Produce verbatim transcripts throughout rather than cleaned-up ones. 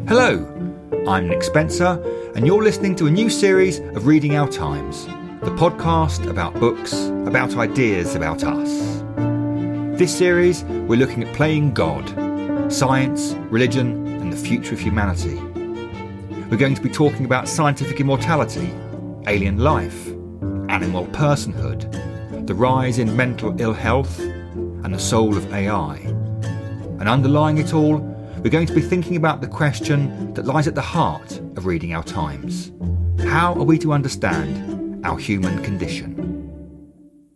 Hello, I'm Nick Spencer, and you're listening to a new series of Reading Our Times, the podcast about books, about ideas about us. This series, we're looking at playing God, science, religion, and the future of humanity. We're going to be talking about scientific immortality, alien life, animal personhood, the rise in mental ill health, and the soul of A I. And underlying it all, we're going to be thinking about the question that lies at the heart of Reading Our Times. How are we to understand our human condition?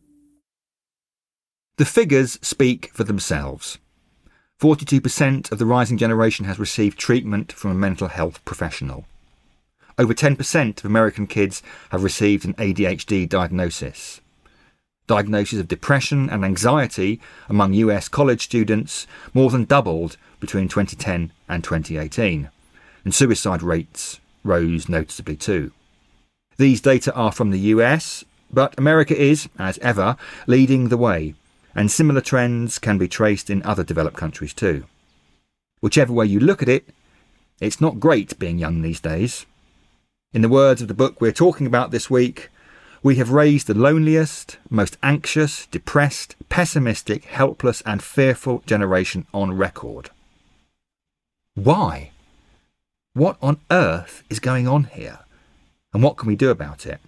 The figures speak for themselves. forty-two percent of the rising generation has received treatment from a mental health professional. Over ten percent of American kids have received an A D H D diagnosis. Diagnoses of depression and anxiety among U S college students more than doubled between twenty ten and twenty eighteen, and suicide rates rose noticeably too. These data are from the U S, but America is, as ever, leading the way, and similar trends can be traced in other developed countries too. Whichever way you look at it, it's not great being young these days. In the words of the book we're talking about this week, we have raised the loneliest, most anxious, depressed, pessimistic, helpless and fearful generation on record. Why? What on earth is going on here? And what can we do about it?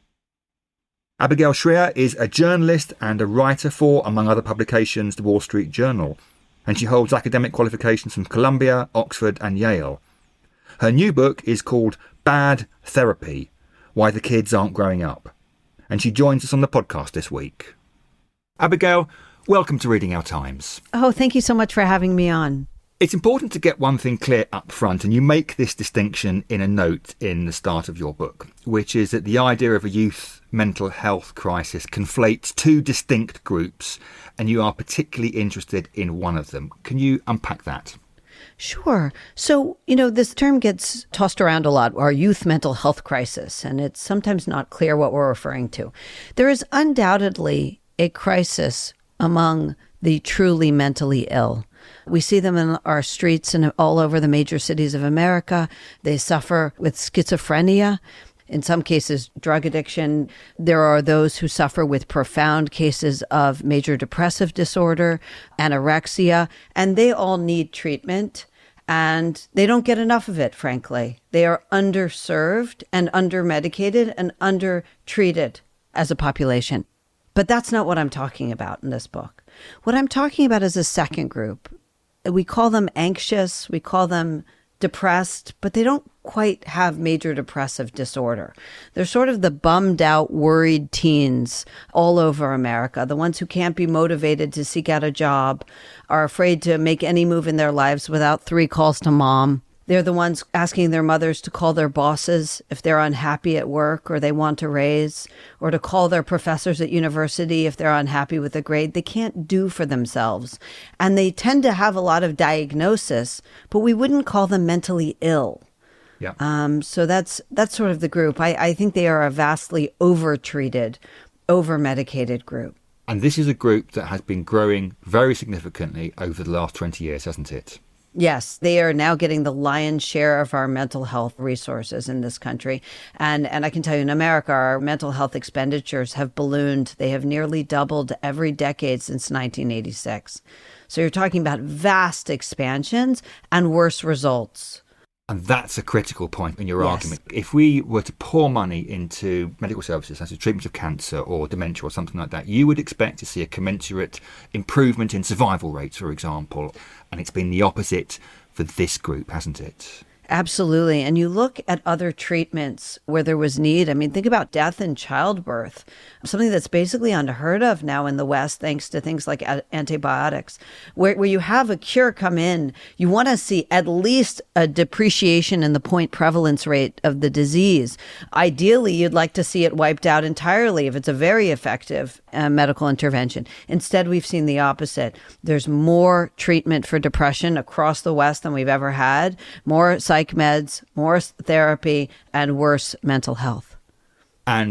Abigail Shrier is a journalist and a writer for, among other publications, the Wall Street Journal, and she holds academic qualifications from Columbia, Oxford and Yale. Her new book is called Bad Therapy: Why the Kids Aren't Growing Up, and she joins us on the podcast this week. Abigail, welcome to Reading Our Times. Oh, thank you so much for having me on. It's important to get one thing clear up front, and you make this distinction in a note in the start of your book, which is that the idea of a youth mental health crisis conflates two distinct groups, and you are particularly interested in one of them. Can you unpack that? Sure. So, you know, this term gets tossed around a lot, our youth mental health crisis, and it's sometimes not clear what we're referring to. There is undoubtedly a crisis among the truly mentally ill. We see them in our streets and all over the major cities of America. They suffer with schizophrenia. In some cases, drug addiction. There are those who suffer with profound cases of major depressive disorder, anorexia, and they all need treatment, and they don't get enough of it, frankly. They are underserved and undermedicated and undertreated as a population. But that's not what I'm talking about in this book. What I'm talking about is a second group. We call them anxious, we call them depressed, but they don't quite have major depressive disorder. They're sort of the bummed out, worried teens all over America, the ones who can't be motivated to seek out a job, are afraid to make any move in their lives without three calls to mom. They're the ones asking their mothers to call their bosses if they're unhappy at work or they want a raise, or to call their professors at university if they're unhappy with a grade. They can't do for themselves. And they tend to have a lot of diagnosis, but we wouldn't call them mentally ill. Yeah. Um, so that's that's sort of the group. I, I think they are a vastly over-treated, over-medicated group. And this is a group that has been growing very significantly over the last twenty years, hasn't it? Yes, they are now getting the lion's share of our mental health resources in this country. And and I can tell you, in America, our mental health expenditures have ballooned. They have nearly doubled every decade since nineteen eighty-six. So you're talking about vast expansions and worse results. And that's a critical point in your Yes. argument. If we were to pour money into medical services, as a treatment of cancer or dementia or something like that, you would expect to see a commensurate improvement in survival rates, for example. And it's been the opposite for this group, hasn't it? Absolutely. And you look at other treatments where there was need. I mean, think about death in childbirth, something that's basically unheard of now in the West, thanks to things like antibiotics, where, where you have a cure come in. You want to see at least a depreciation in the point prevalence rate of the disease. Ideally, you'd like to see it wiped out entirely if it's a very effective uh, medical intervention. Instead, we've seen the opposite. There's more treatment for depression across the West than we've ever had, more psych meds, more therapy, and worse mental health. And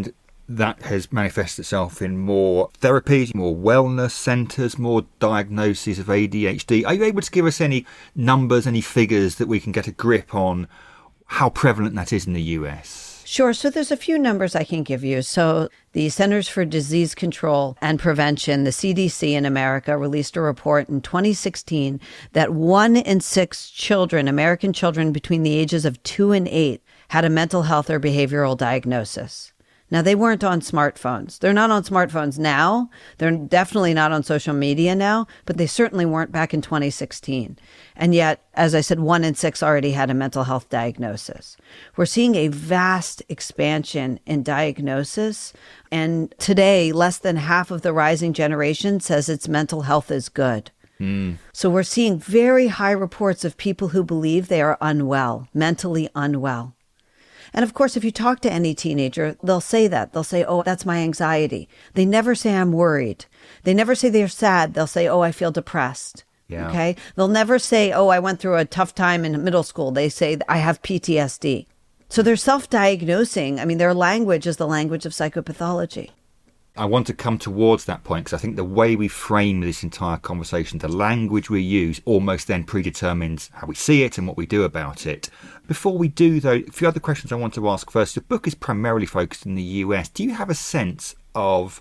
that has manifested itself in more therapies, more wellness centres, more diagnoses of A D H D. Are you able to give us any numbers, any figures that we can get a grip on how prevalent that is in the U S? Sure. So there's a few numbers I can give you. So the Centers for Disease Control and Prevention, the C D C in America, released a report in twenty sixteen that one in six children, American children between the ages of two and eight, had a mental health or behavioral diagnosis. Now, they weren't on smartphones. They're not on smartphones now. They're definitely not on social media now, but they certainly weren't back in twenty sixteen. And yet, as I said, one in six already had a mental health diagnosis. We're seeing a vast expansion in diagnosis. And today, less than half of the rising generation says its mental health is good. Mm. So we're seeing very high reports of people who believe they are unwell, mentally unwell. And of course, if you talk to any teenager, they'll say that. They'll say, oh, that's my anxiety. They never say I'm worried. They never say they're sad. They'll say, oh, I feel depressed. Yeah. Okay. They'll never say, oh, I went through a tough time in middle school. They say, I have P T S D. So they're self-diagnosing. I mean, their language is the language of psychopathology. I want to come towards that point because I think the way we frame this entire conversation, the language we use, almost then predetermines how we see it and what we do about it. Before we do, though, a few other questions I want to ask first. The book is primarily focused in the U S. Do you have a sense of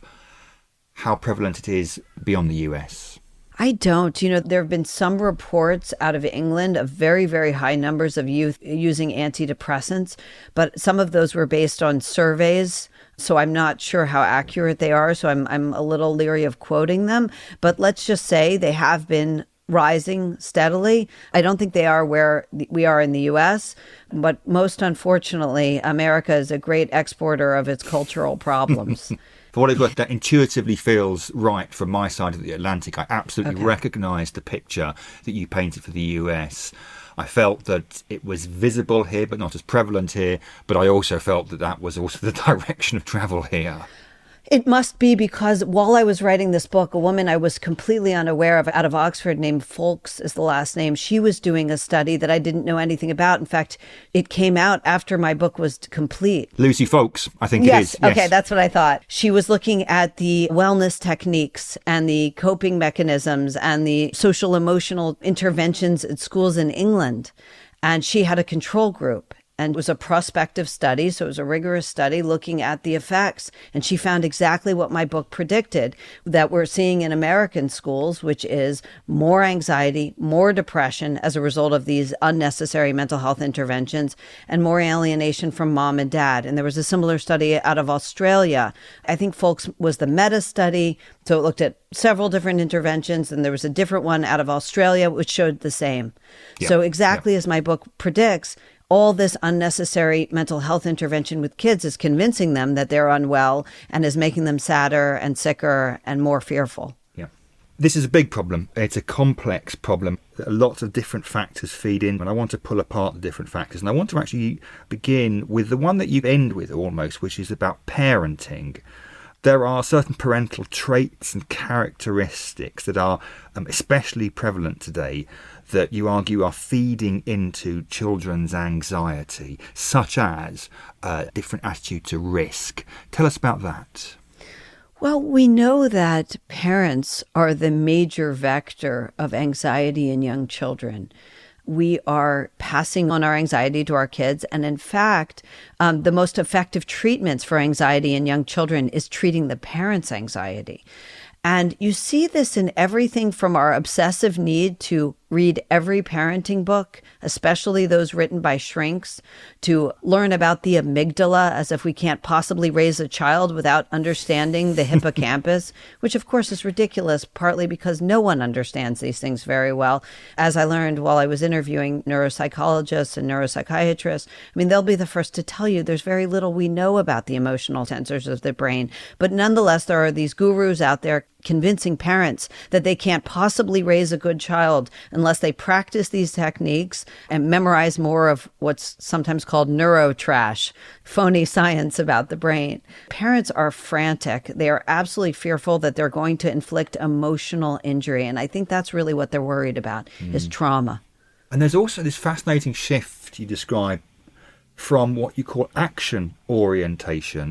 how prevalent it is beyond the U S? I don't. You know, there have been some reports out of England of very, very high numbers of youth using antidepressants, but some of those were based on surveys. So I'm not sure how accurate they are. So I'm I'm a little leery of quoting them. But let's just say they have been rising steadily. I don't think they are where we are in the U S, but most unfortunately, America is a great exporter of its cultural problems. For what it's worth, that intuitively feels right from my side of the Atlantic. I absolutely okay. recognise the picture that you painted for the U S. I felt that it was visible here, but not as prevalent here. But I also felt that that was also the direction of travel here. It must be because while I was writing this book, a woman I was completely unaware of out of Oxford named Folks is the last name. She was doing a study that I didn't know anything about. In fact, it came out after my book was complete. Lucy Folks, I think yes, it is. Yes. Okay, that's what I thought. She was looking at the wellness techniques and the coping mechanisms and the social emotional interventions at schools in England. And she had a control group. And it was a prospective study, so it was a rigorous study looking at the effects. And she found exactly what my book predicted, that we're seeing in American schools, which is more anxiety, more depression as a result of these unnecessary mental health interventions, and more alienation from mom and dad. And there was a similar study out of Australia. I think Folks was the meta study, so it looked at several different interventions, and there was a different one out of Australia which showed the same. Yeah. So exactly yeah. as my book predicts, all this unnecessary mental health intervention with kids is convincing them that they're unwell and is making them sadder and sicker and more fearful. Yeah. This is a big problem. It's a complex problem. Lots of different factors feed in, and I want to pull apart the different factors. And I want to actually begin with the one that you end with almost, which is about parenting. There are certain parental traits and characteristics that are um, especially prevalent today that you argue are feeding into children's anxiety, such as a different attitude to risk. Tell us about that. Well, we know that parents are the major vector of anxiety in young children. We are passing on our anxiety to our kids. And in fact, um, the most effective treatments for anxiety in young children is treating the parents' anxiety. And you see this in everything from our obsessive need to read every parenting book, especially those written by shrinks, to learn about the amygdala as if we can't possibly raise a child without understanding the hippocampus, which of course is ridiculous, partly because no one understands these things very well. As I learned while I was interviewing neuropsychologists and neuropsychiatrists, I mean, they'll be the first to tell you there's very little we know about the emotional sensors of the brain. But nonetheless, there are these gurus out there convincing parents that they can't possibly raise a good child unless they practice these techniques and memorize more of what's sometimes called neurotrash, phony science about the brain. Parents are frantic. They are absolutely fearful that they're going to inflict emotional injury. And I think that's really what they're worried about, mm. is trauma. And there's also this fascinating shift you describe from what you call action orientation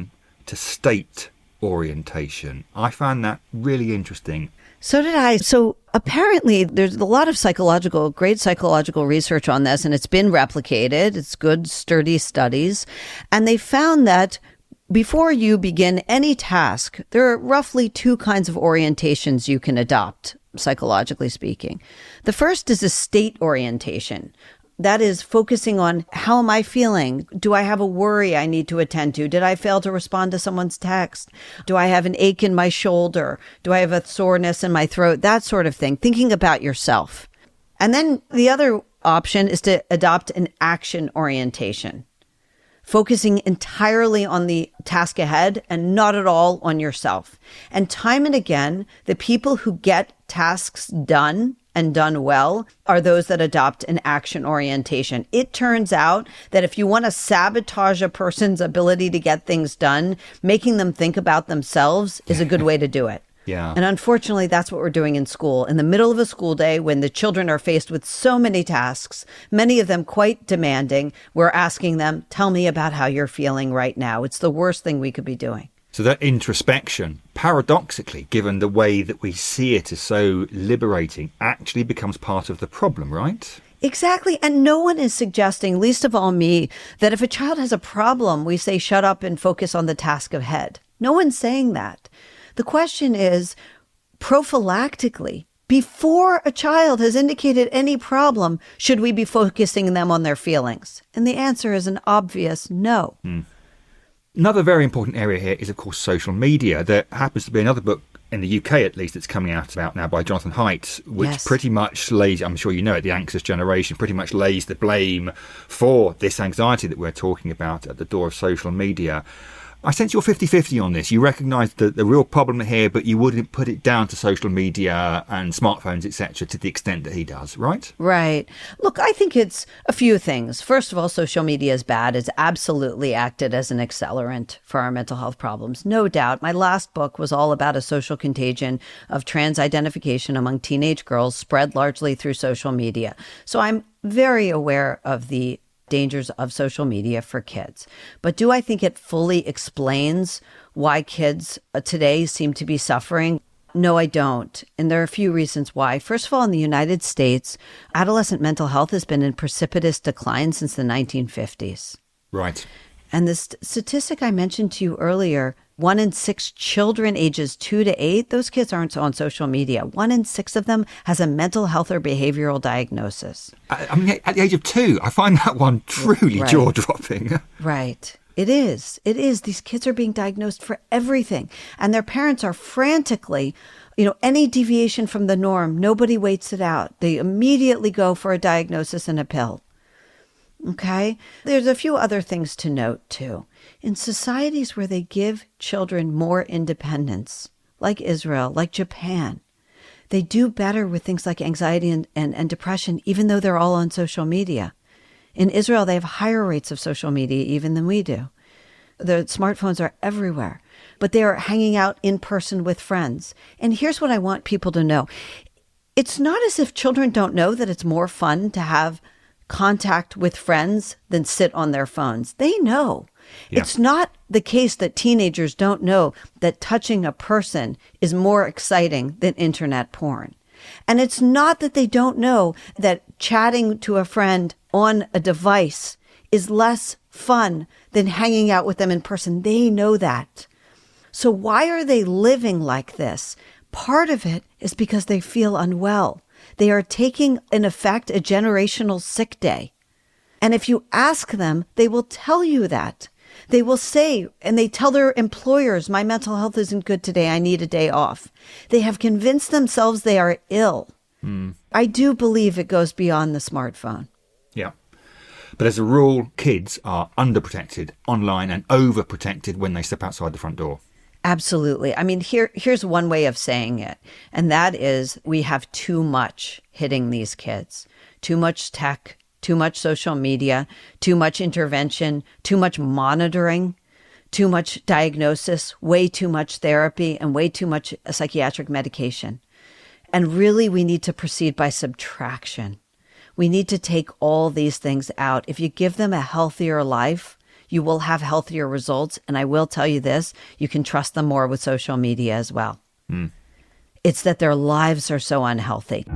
to state orientation. I found that really interesting. So did I. So apparently there's a lot of psychological, great psychological research on this, and it's been replicated. It's good, sturdy studies. And they found that before you begin any task, there are roughly two kinds of orientations you can adopt, psychologically speaking. The first is a state orientation. That is focusing on, how am I feeling? Do I have a worry I need to attend to? Did I fail to respond to someone's text? Do I have an ache in my shoulder? Do I have a soreness in my throat? That sort of thing. Thinking about yourself. And then the other option is to adopt an action orientation, focusing entirely on the task ahead and not at all on yourself. And time and again, the people who get tasks done and done well are those that adopt an action orientation. It turns out that if you want to sabotage a person's ability to get things done, making them think about themselves is a good way to do it. Yeah. And unfortunately, that's what we're doing in school. In the middle of a school day, when the children are faced with so many tasks, many of them quite demanding, we're asking them, tell me about how you're feeling right now. It's the worst thing we could be doing. So that introspection, paradoxically, given the way that we see it as so liberating, actually becomes part of the problem, right? Exactly. And no one is suggesting, least of all me, that if a child has a problem, we say, shut up and focus on the task ahead. No one's saying that. The question is, prophylactically, before a child has indicated any problem, should we be focusing them on their feelings? And the answer is an obvious no. Hmm. Another very important area here is, of course, social media. There happens to be another book, in the U K at least, that's coming out about now by Jonathan Haidt, which Yes. pretty much lays, I'm sure you know it, The Anxious Generation, pretty much lays the blame for this anxiety that we're talking about at the door of social media. I sense you're fifty-fifty on this. You recognise the, the real problem here, but you wouldn't put it down to social media and smartphones, et cetera, to the extent that he does, right? Right. Look, I think it's a few things. First of all, social media is bad. It's absolutely acted as an accelerant for our mental health problems. No doubt. My last book was all about a social contagion of trans identification among teenage girls spread largely through social media. So I'm very aware of the dangers of social media for kids. But do I think it fully explains why kids today seem to be suffering? No, I don't. And there are a few reasons why. First of all, in the United States, adolescent mental health has been in precipitous decline since the nineteen fifties. Right. And this statistic I mentioned to you earlier, one in six children ages two to eight, those kids aren't on social media. One in six of them has a mental health or behavioral diagnosis. I, I mean, at the age of two, I find that one truly Right. jaw-dropping. Right. It is. It is. These kids are being diagnosed for everything. And their parents are frantically, you know, any deviation from the norm, nobody waits it out. They immediately go for a diagnosis and a pill. Okay? There's a few other things to note, too. In societies where they give children more independence, like Israel, like Japan, they do better with things like anxiety and, and, and depression, even though they're all on social media. In Israel, they have higher rates of social media even than we do. The smartphones are everywhere, but they are hanging out in person with friends. And here's what I want people to know. It's not as if children don't know that it's more fun to have contact with friends than sit on their phones. They know. Yeah. It's not the case that teenagers don't know that touching a person is more exciting than internet porn. And it's not that they don't know that chatting to a friend on a device is less fun than hanging out with them in person. They know that. So why are they living like this? Part of it is because they feel unwell. They are taking, in effect, a generational sick day. And if you ask them, they will tell you that. They will say, and they tell their employers, my mental health isn't good today, I need a day off. They have convinced themselves they are ill. Mm. I do believe it goes beyond the smartphone. Yeah. But as a rule, kids are underprotected online and overprotected when they step outside the front door. Absolutely. I mean, here here's one way of saying it, and that is we have too much hitting these kids. Too much tech, too much social media, too much intervention, too much monitoring, too much diagnosis, way too much therapy, and way too much psychiatric medication. And really, we need to proceed by subtraction. We need to take all these things out. If you give them a healthier life, you will have healthier results. And I will tell you this, you can trust them more with social media as well. Mm. It's that their lives are so unhealthy.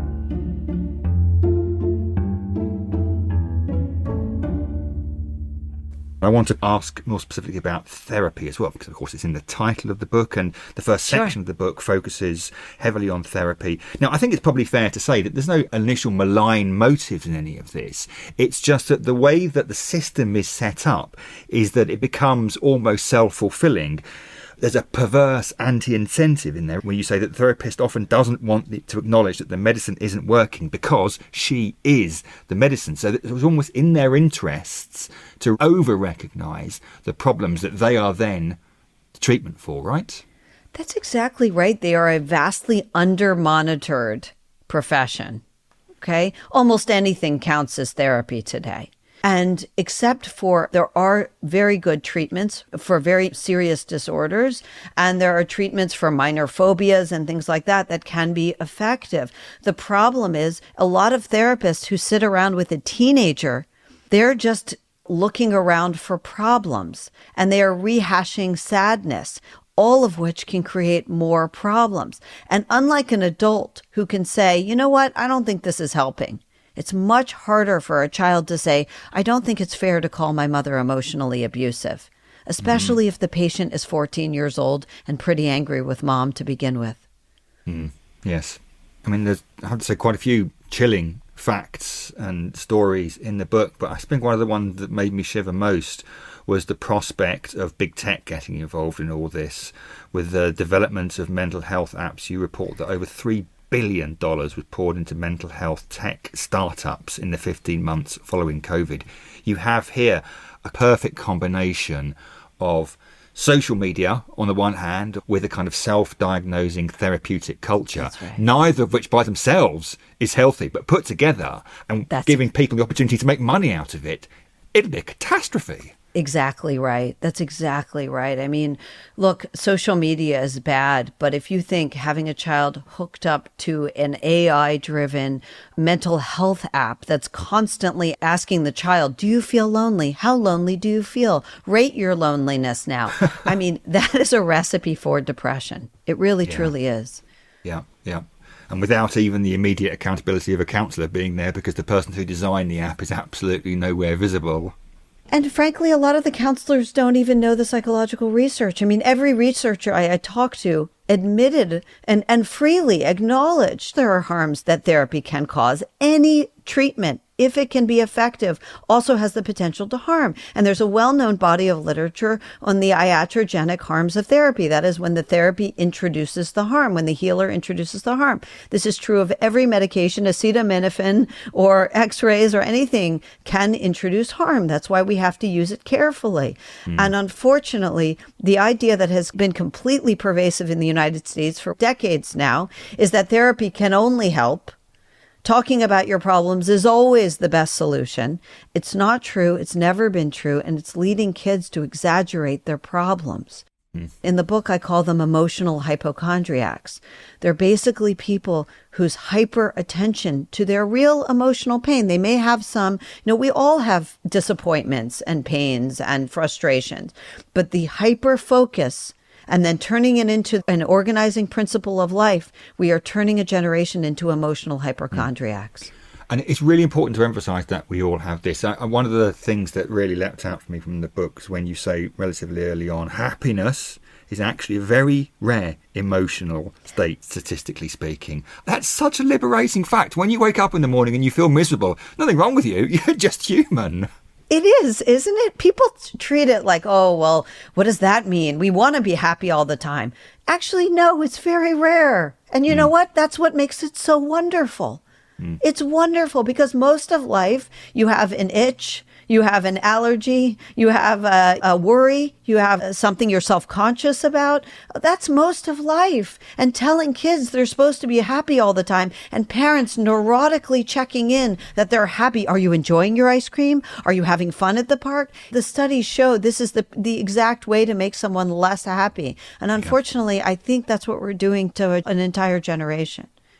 I want to ask more specifically about therapy as well, because of course it's in the title of the book, and the first Sure. section of the book focuses heavily on therapy. Now, I think it's probably fair to say that there's no initial malign motives in any of this. It's just that the way that the system is set up is that it becomes almost self-fulfilling. There's a perverse anti-incentive in there when you say that the therapist often doesn't want it to acknowledge that the medicine isn't working because she is the medicine. So it was almost in their interests to over-recognise the problems that they are then the treatment for, right? That's exactly right. They are a vastly under-monitored profession, okay? Almost anything counts as therapy today. And except for, there are very good treatments for very serious disorders, and there are treatments for minor phobias and things like that that can be effective. The problem is a lot of therapists who sit around with a teenager, they're just looking around for problems, and they are rehashing sadness, all of which can create more problems. And unlike an adult who can say, you know what, I don't think this is helping. It's much harder for a child to say, I don't think it's fair to call my mother emotionally abusive, especially mm. if the patient is fourteen years old and pretty angry with mom to begin with. Mm. Yes. I mean, there's, I have to say, quite a few chilling facts and stories in the book, but I think one of the ones that made me shiver most was the prospect of big tech getting involved in all this. With the development of mental health apps, you report that over three billion dollars was poured into mental health tech startups in the fifteen months following COVID. You have here a perfect combination of social media on the one hand with a kind of self-diagnosing therapeutic culture, right. neither of which by themselves is healthy, but put together and That's giving people the opportunity to make money out of it, it'd be a catastrophe. Exactly right. That's exactly right. I mean, look, social media is bad, but if you think having a child hooked up to an A I-driven mental health app that's constantly asking the child, do you feel lonely? How lonely do you feel? Rate your loneliness now. I mean, that is a recipe for depression. It really, yeah. truly is. Yeah, yeah. And without even the immediate accountability of a counsellor being there, because the person who designed the app is absolutely nowhere visible. And frankly, a lot of the counselors don't even know the psychological research. I mean, every researcher I, I talked to admitted and, and freely acknowledged there are harms that therapy can cause. Any treatment, if it can be effective, also has the potential to harm. And there's a well-known body of literature on the iatrogenic harms of therapy. That is when the therapy introduces the harm, when the healer introduces the harm. This is true of every medication, acetaminophen or x-rays or anything can introduce harm. That's why we have to use it carefully. Mm. And unfortunately, the idea that has been completely pervasive in the United States for decades now is that therapy can only help. Talking about your problems is always the best solution. It's not true. It's never been true. And it's leading kids to exaggerate their problems. Mm. In the book, I call them emotional hypochondriacs. They're basically people whose hyper attention to their real emotional pain. They may have some, you know, we all have disappointments and pains and frustrations, but the hyper focus and then turning it into an organizing principle of life, we are turning a generation into emotional hypochondriacs. And it's really important to emphasize that we all have this. I, one of the things that really leapt out for me from the books when you say relatively early on, happiness is actually a very rare emotional state, statistically speaking. That's such a liberating fact. When you wake up in the morning and you feel miserable, nothing wrong with you. You're just human. It is, isn't it? People treat it like, oh, well, what does that mean? We want to be happy all the time. Actually, no, it's very rare. And you mm. know what? That's what makes it so wonderful. Mm. It's wonderful because most of life, you have an itch, you have an allergy, you have a, a worry, you have something you're self-conscious about. That's most of life. And telling kids they're supposed to be happy all the time and parents neurotically checking in that they're happy. Are you enjoying your ice cream? Are you having fun at the park? The studies show this is the, the exact way to make someone less happy. And unfortunately, yeah. I think that's what we're doing to an entire generation.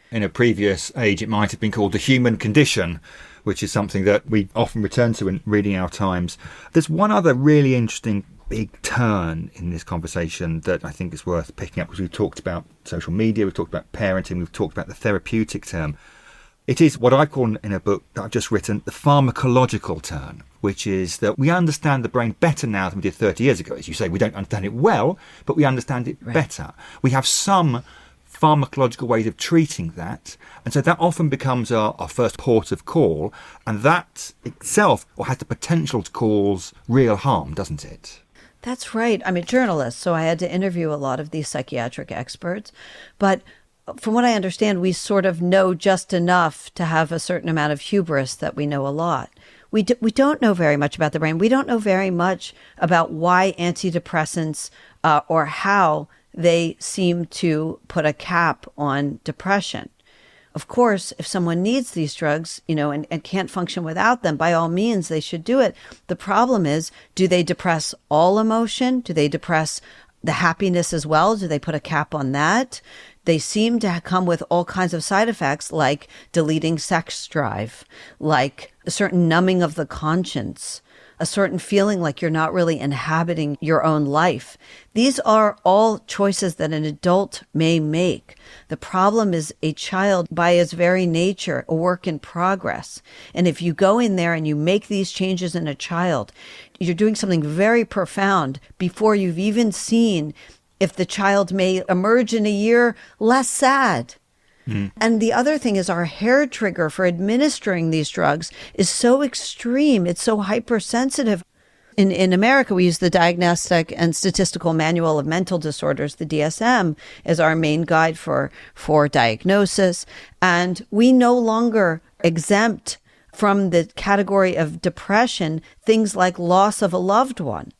In a previous age, it might have been called the human condition, which is something that we often return to in reading our Times. There's one other really interesting big turn in this conversation that I think is worth picking up, because we've talked about social media, we've talked about parenting, we've talked about the therapeutic term. It is what I call in a book that I've just written the pharmacological turn, which is that we understand the brain better now than we did thirty years ago. As you say, we don't understand it well, but we understand it right. better. We have some pharmacological ways of treating that, and so that often becomes our, our first port of call, and that itself has the potential to cause real harm, doesn't it? That's right. I'm a journalist, so I had to interview a lot of these psychiatric experts, but from what I understand, we sort of know just enough to have a certain amount of hubris that we know a lot. We, do, we don't know very much about the brain. We don't know very much about why antidepressants uh, or how they seem to put a cap on depression. Of course, if someone needs these drugs, you know, and, and can't function without them, by all means, they should do it. The problem is, do they depress all emotion? Do they depress the happiness as well? Do they put a cap on that? They seem to come with all kinds of side effects, like deleting sex drive, like a certain numbing of the conscience, a certain feeling like you're not really inhabiting your own life. These are all choices that an adult may make. The problem is a child, by its very nature, a work in progress. And if you go in there and you make these changes in a child, you're doing something very profound before you've even seen if the child may emerge in a year less sad. Mm. And the other thing is our hair trigger for administering these drugs is so extreme. It's so hypersensitive. In, in America, we use the Diagnostic and Statistical Manual of Mental Disorders, the D S M, as our main guide for, for diagnosis. And we no longer exempt from the category of depression things like loss of a loved one.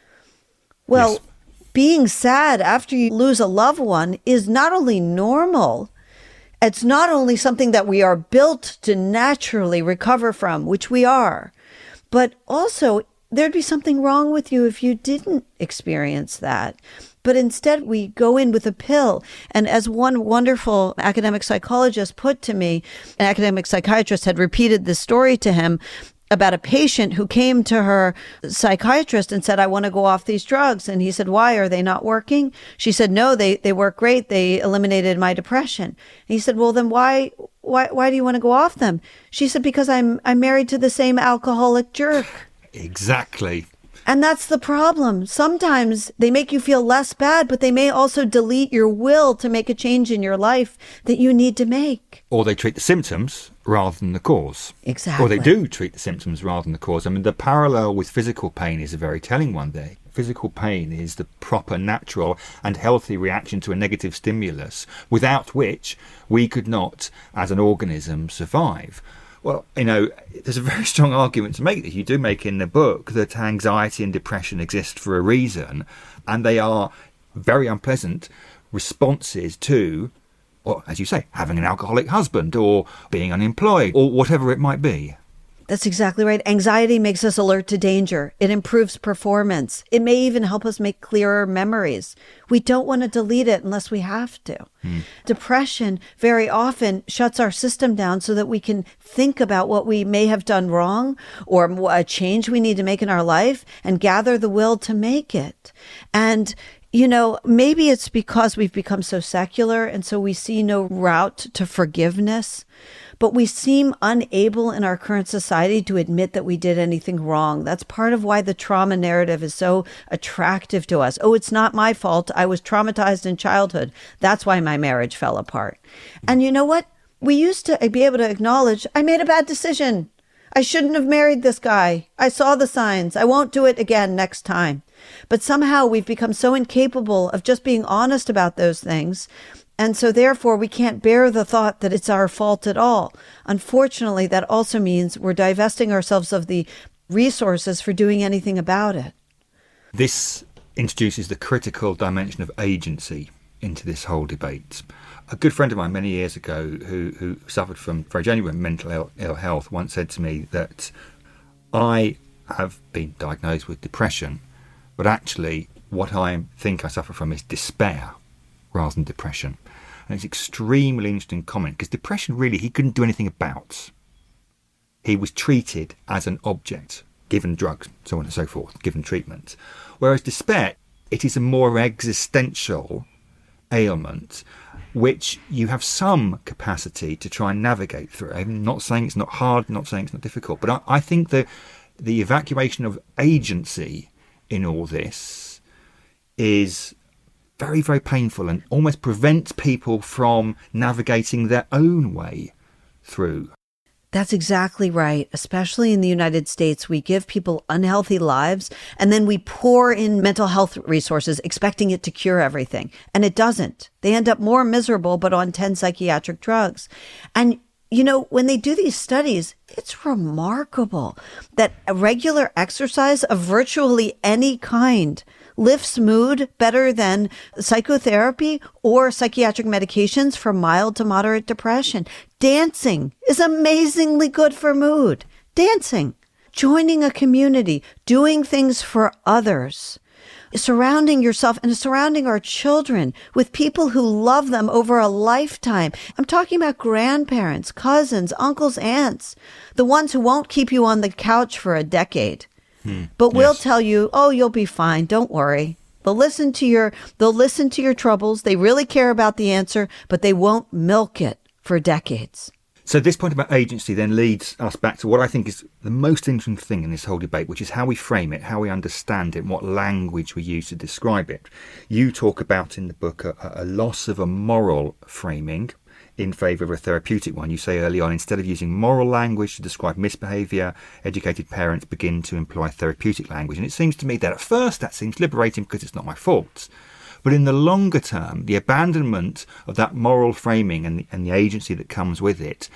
Well, yes. Being sad after you lose a loved one is not only normal, it's not only something that we are built to naturally recover from, which we are, but also there'd be something wrong with you if you didn't experience that. But instead, we go in with a pill. And as one wonderful academic psychologist put to me, an academic psychiatrist had repeated this story to him about a patient who came to her psychiatrist and said, I want to go off these drugs. And he said, why? Are they not working? She said, no, they, they work great. They eliminated my depression. And he said, well, then why, why, why do you want to go off them? She said, because I'm, I'm married to the same alcoholic jerk. Exactly. And that's the problem. Sometimes they make you feel less bad, but they may also delete your will to make a change in your life that you need to make. Or they treat the symptoms rather than the cause. Exactly. Or they do treat the symptoms rather than the cause. I mean, the parallel with physical pain is a very telling one there. Physical pain is the proper, natural and healthy reaction to a negative stimulus, without which we could not, as an organism, survive. Well, you know, there's a very strong argument to make that you do make in the book, that anxiety and depression exist for a reason, and they are very unpleasant responses to, or as you say, having an alcoholic husband or being unemployed or whatever it might be. That's exactly right. Anxiety makes us alert to danger. It improves performance. It may even help us make clearer memories. We don't want to delete it unless we have to. Hmm. Depression very often shuts our system down so that we can think about what we may have done wrong or a change we need to make in our life and gather the will to make it. And you know, maybe it's because we've become so secular and so we see no route to forgiveness, but we seem unable in our current society to admit that we did anything wrong. That's part of why the trauma narrative is so attractive to us. Oh, it's not my fault. I was traumatized in childhood. That's why my marriage fell apart. And you know what? We used to be able to acknowledge, I made a bad decision. I shouldn't have married this guy. I saw the signs. I won't do it again next time. But somehow we've become so incapable of just being honest about those things. And so therefore we can't bear the thought that it's our fault at all. Unfortunately, that also means we're divesting ourselves of the resources for doing anything about it. This introduces the critical dimension of agency into this whole debate. A good friend of mine many years ago who, who suffered from very genuine mental Ill, Ill health once said to me that I have been diagnosed with depression, but actually what I think I suffer from is despair rather than depression. and it's extremely interesting comment, because depression really he couldn't do anything about. He was treated as an object, given drugs, so on and so forth, given treatment. Whereas despair, it is a more existential ailment, which you have some capacity to try and navigate through. I'm not saying it's not hard, not saying it's not difficult, but I, I think the the evacuation of agency in all this is very, very painful and almost prevents people from navigating their own way through. That's exactly right. Especially in the United States, we give people unhealthy lives and then we pour in mental health resources expecting it to cure everything. And it doesn't. They end up more miserable, but on ten psychiatric drugs. And, you know, when they do these studies, it's remarkable that a regular exercise of virtually any kind lifts mood better than psychotherapy or psychiatric medications for mild to moderate depression. Dancing is amazingly good for mood. Dancing, joining a community, doing things for others, surrounding yourself and surrounding our children with people who love them over a lifetime. I'm talking about grandparents, cousins, uncles, aunts, the ones who won't keep you on the couch for a decade. Hmm. But we'll yes. tell you, oh, you'll be fine. Don't worry. They'll listen to your, they'll listen to your troubles. They really care about the answer, but they won't milk it for decades. So this point about agency then leads us back to what I think is the most interesting thing in this whole debate, which is how we frame it, how we understand it, and what language we use to describe it. You talk about in the book a, a loss of a moral framing in favour of a therapeutic one. You say early on, instead of using moral language to describe misbehaviour, educated parents begin to employ therapeutic language. And it seems to me that at first that seems liberating because it's not my fault. But in the longer term, the abandonment of that moral framing and the, and the agency that comes with it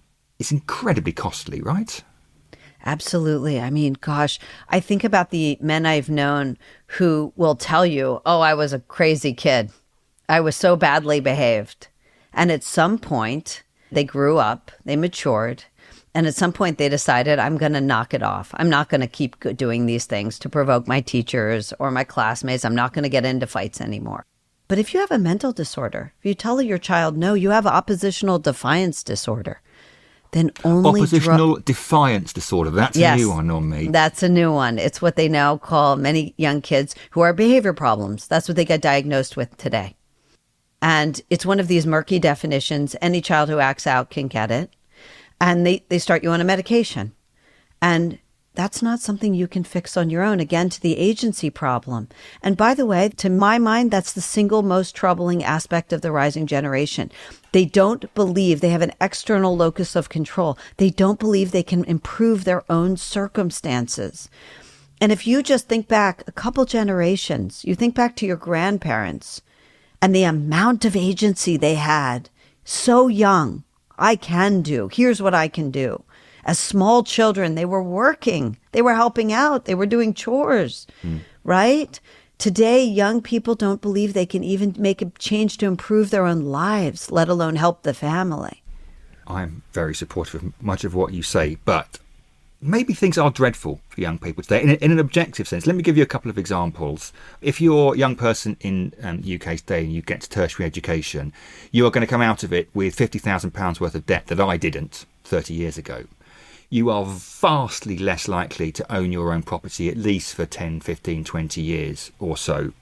is incredibly costly, right? Absolutely. I mean, gosh, I think about the men I've known who will tell you, oh, I was a crazy kid. I was so badly behaved. And at some point, they grew up, they matured, and at some point they decided, I'm going to knock it off. I'm not going to keep doing these things to provoke my teachers or my classmates. I'm not going to get into fights anymore. But if you have a mental disorder, if you tell your child, no, you have oppositional defiance disorder, then only... Oppositional dr- defiance disorder. That's yes, a new one on me. That's a new one. It's what they now call many young kids who are behavior problems. That's what they get diagnosed with today. And it's one of these murky definitions. Any child who acts out can get it. And they, they start you on a medication. And that's not something you can fix on your own. Again, to the agency problem. And by the way, to my mind, that's the single most troubling aspect of the rising generation. They don't believe they have an external locus of control. They don't believe they can improve their own circumstances. And if you just think back a couple generations, you think back to your grandparents, and the amount of agency they had, so young, I can do, here's what I can do. As small children, they were working, they were helping out, they were doing chores, mm. right? Today, young people don't believe they can even make a change to improve their own lives, let alone help the family. I'm very supportive of much of what you say, but maybe things are dreadful for young people today in, a, in an objective sense. Let me give you a couple of examples. If you're a young person in um, U K today and you get to tertiary education, you are going to come out of it with fifty thousand pounds worth of debt that I didn't thirty years ago. You are vastly less likely to own your own property, at least for ten, fifteen, twenty years or so.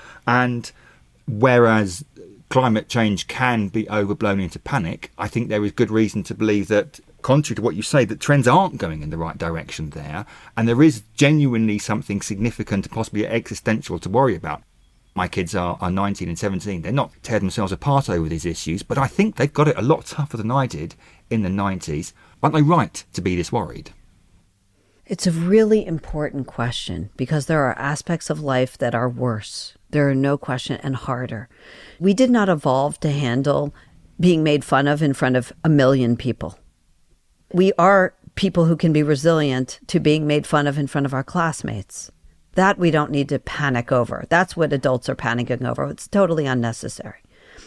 And whereas climate change can be overblown into panic, I think there is good reason to believe that, contrary to what you say, that trends aren't going in the right direction there, and there is genuinely something significant, possibly existential, to worry about. My kids are, are nineteen and seventeen. They're not tearing themselves apart over these issues, but I think they've got it a lot tougher than I did in the nineties. Aren't they right to be this worried? It's a really important question because there are aspects of life that are worse. There are no question, and harder. We did not evolve to handle being made fun of in front of a million people. We are people who can be resilient to being made fun of in front of our classmates. That we don't need to panic over. That's what adults are panicking over. It's totally unnecessary.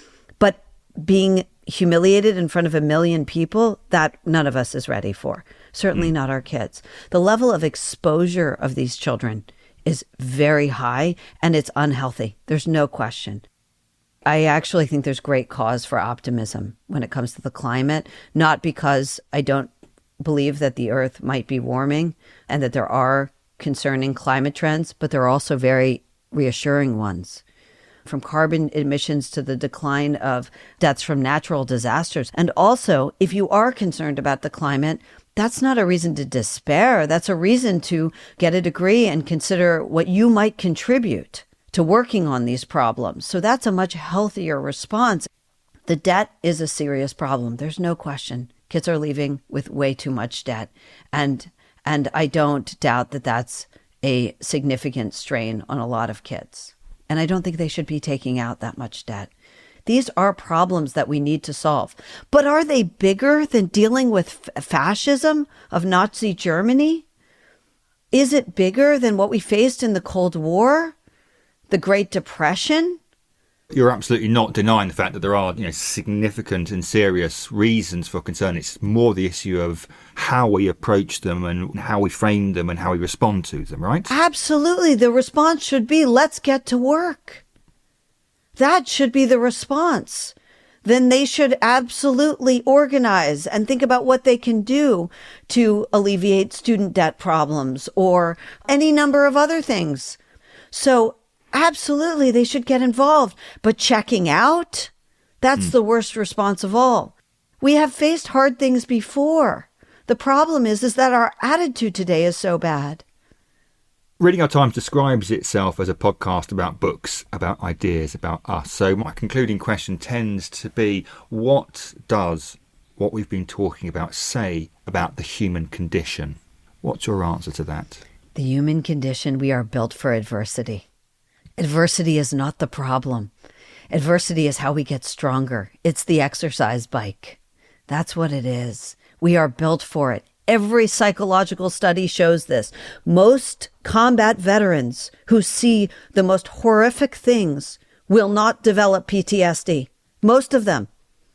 But being humiliated in front of a million people, that none of us is ready for. Certainly mm. not our kids. The level of exposure of these children is very high, and it's unhealthy. There's no question. I actually think there's great cause for optimism when it comes to the climate, not because I don't believe that the Earth might be warming and that there are concerning climate trends, but there are also very reassuring ones. From carbon emissions to the decline of deaths from natural disasters. And also, if you are concerned about the climate, that's not a reason to despair. That's a reason to get a degree and consider what you might contribute to working on these problems. So that's a much healthier response. The debt is a serious problem. There's no question. Kids are leaving with way too much debt. And and I don't doubt that that's a significant strain on a lot of kids. And I don't think they should be taking out that much debt. These are problems that we need to solve. But are they bigger than dealing with f- fascism of Nazi Germany? Is it bigger than what we faced in the Cold War, the Great Depression? You're absolutely not denying the fact that there are, you know, significant and serious reasons for concern. It's more the issue of how we approach them and how we frame them and how we respond to them, right? Absolutely. The response should be, let's get to work. That should be the response. Then they should absolutely organize and think about what they can do to alleviate student debt problems or any number of other things. So absolutely, they should get involved. But checking out, that's mm. the worst response of all. We have faced hard things before. The problem is, is that our attitude today is so bad. Reading Our Times describes itself as a podcast about books, about ideas, about us. So my concluding question tends to be, what does what we've been talking about say about the human condition? What's your answer to that? The human condition, we are built for adversity. Adversity is not the problem. Adversity is how we get stronger. It's the exercise bike. That's what it is. We are built for it. Every psychological study shows this. Most combat veterans who see the most horrific things will not develop P T S D. Most of them.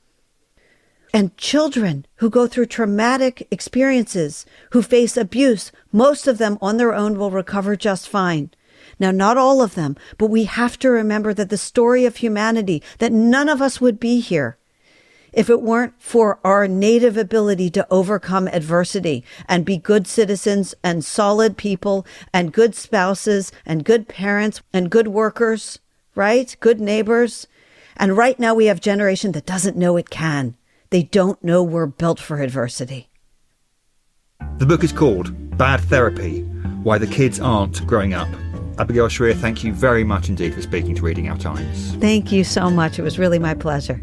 And children who go through traumatic experiences, who face abuse, most of them on their own will recover just fine. Now, not all of them, but we have to remember that the story of humanity, that none of us would be here if it weren't for our native ability to overcome adversity and be good citizens and solid people and good spouses and good parents and good workers, right? Good neighbors. And right now we have a generation that doesn't know it can. They don't know we're built for adversity. The book is called Bad Therapy, Why the Kids Aren't Growing Up. Abigail Shrier, thank you very much indeed for speaking to Reading Our Times. Thank you so much. It was really my pleasure.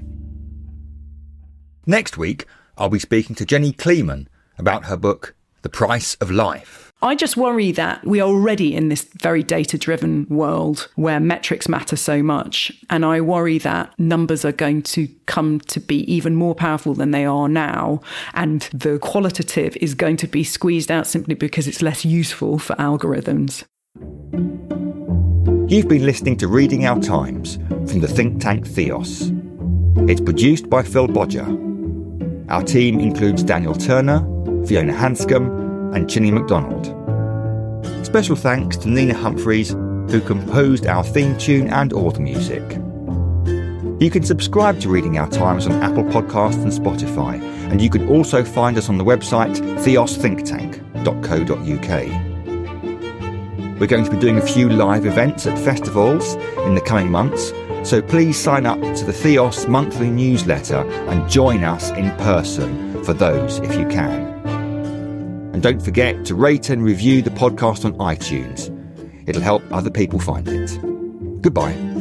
Next week, I'll be speaking to Jenny Kleeman about her book, The Price of Life. I just worry that we are already in this very data-driven world where metrics matter so much. And I worry that numbers are going to come to be even more powerful than they are now. And the qualitative is going to be squeezed out simply because it's less useful for algorithms. You've been listening to Reading Our Times from the think tank Theos. It's produced by Phil Bodger. Our team includes Daniel Turner, Fiona Hanscom and Chinny MacDonald. Special thanks to Nina Humphreys, who composed our theme tune and all the music. You can subscribe to Reading Our Times on Apple Podcasts and Spotify, and you can also find us on the website theos think tank dot co dot uk. We're going to be doing a few live events at festivals in the coming months, so please sign up to the Theos monthly newsletter and join us in person for those if you can. And don't forget to rate and review the podcast on iTunes. It'll help other people find it. Goodbye.